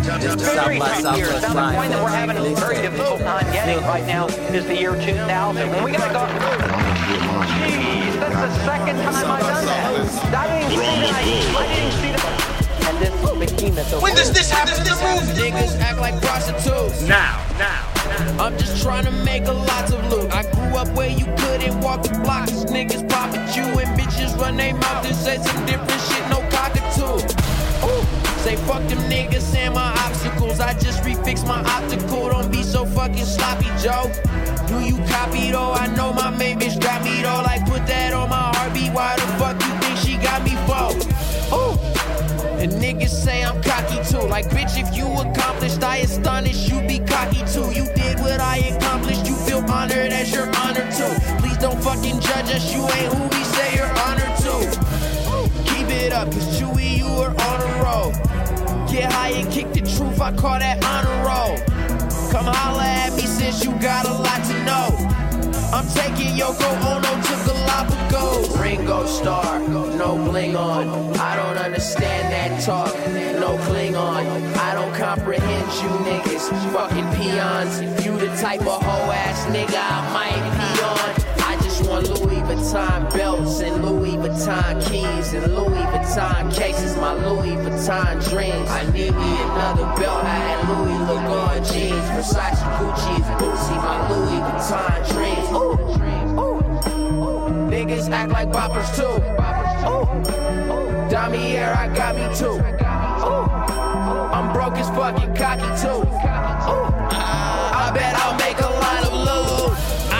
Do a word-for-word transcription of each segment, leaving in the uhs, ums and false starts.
Very tough years. Now, the point that we're having a very difficult time getting right now is the year two thousand. When we got to go, jeez, that's the second time I've done that. I didn't see that. I, I didn't see that. And this behemoth. When does this happen to the movie? Niggas act like prostitutes. Now, now. I'm just trying to make a lot of loot. I grew up where you couldn't walk the block. Cause niggas pop at you and bitches run their mouth and say some different shit, no cockatoo. Ooh. Say fuck them niggas and my obstacles. I just refix my optical. Don't be so fucking sloppy, Joe. Do you copy though? I know my main bitch got me though. Like put that on my heartbeat. Why the fuck you think she got me for? Ooh. And niggas say I'm cocky too. Like bitch, if you accomplished, I astonish. You be cocky too. You did what I accomplished. You feel honored as your honor too. Please don't fucking judge us. You ain't who we say you're honored to. Keep it up, cause Chewy, you are on a roll. Get high and kick the truth, I call that honor roll. Come holla at me since you got a lot to know. I'm taking Yoko Ono to Galapagos. Ringo Starr, no bling on. I don't understand that talk, no Klingon. I don't comprehend you niggas, fucking peons. You the type of hoe ass nigga I might be on. I just want Louis Vuitton belts and Louis Vuitton keys and Louis Vuitton cases, my Louis Vuitton dreams. I need me another belt, I had Louis Vuitton jeans, Versace, Gucci's, Bootsy, my Louis Vuitton dreams. Ooh, ooh, niggas act like boppers too. Ooh, Damier, I got me too. Ooh, I'm broke as fucking cocky too. Ooh, I bet I'll make a lot of loot.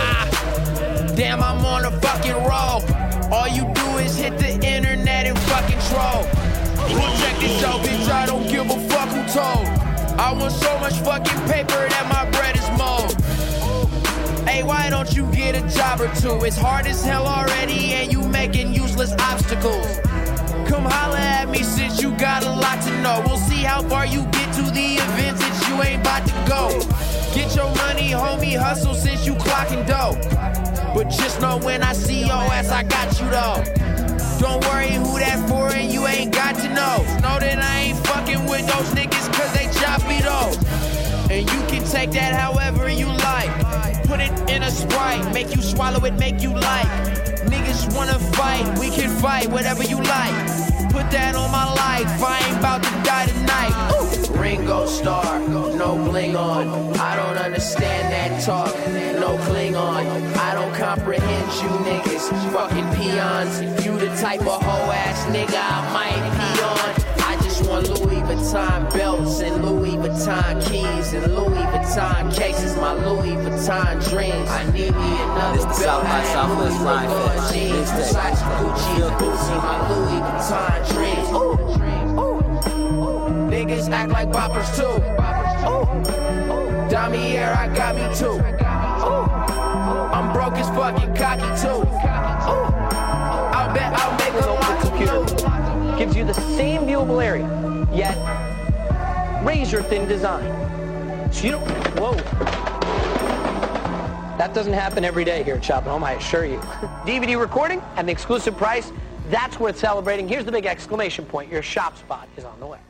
Ah, damn, I'm on a fucking roll. All you do is hit the internet and fucking troll. Well, check this out, bitch, I don't give a fuck who told. I want so much fucking paper that my bread is mold. Hey, why don't you get a job or two? It's hard as hell already and you making useless obstacles. Come holla at me since you got a lot to know. We'll see how far you get to the events that you ain't about to go. Get your money, homie, hustle since you clocking dough. But just know when I see your ass, I got you though. Don't worry who that for and you ain't got to know. Know that I ain't fucking with those niggas cause they choppy though. And you can take that however you like. Put it in a Sprite, make you swallow it, make you like. Niggas wanna fight, we can fight, whatever you like. Put that on my life, I ain't about to die tonight. Ooh. Ringo Starr, no bling on. I don't understand that talk, no Klingon. I don't comprehend you niggas, fucking peons. You the type of hoe ass nigga I might be on. I just want Louis Vuitton belts and Louis Vuitton keys and Louis Vuitton cases, my Louis Vuitton dreams. I need me another belt, South by Southwest Louis jeans, Versace, Gucci, Bootsy, my Louis Vuitton dreams. Ooh, ooh, niggas act like boppers too. Ooh, Damier, I got me too. Ooh, I'm broke as fucking cocky too. Ooh, I'll bet I'll make a lot of computer. Gives you the same viewable area, yet razor thin design. So you don't, whoa. That doesn't happen every day here at Shop at Home, I assure you. D V D recording and the exclusive price, that's worth celebrating. Here's the big exclamation point, your shop spot is on the way.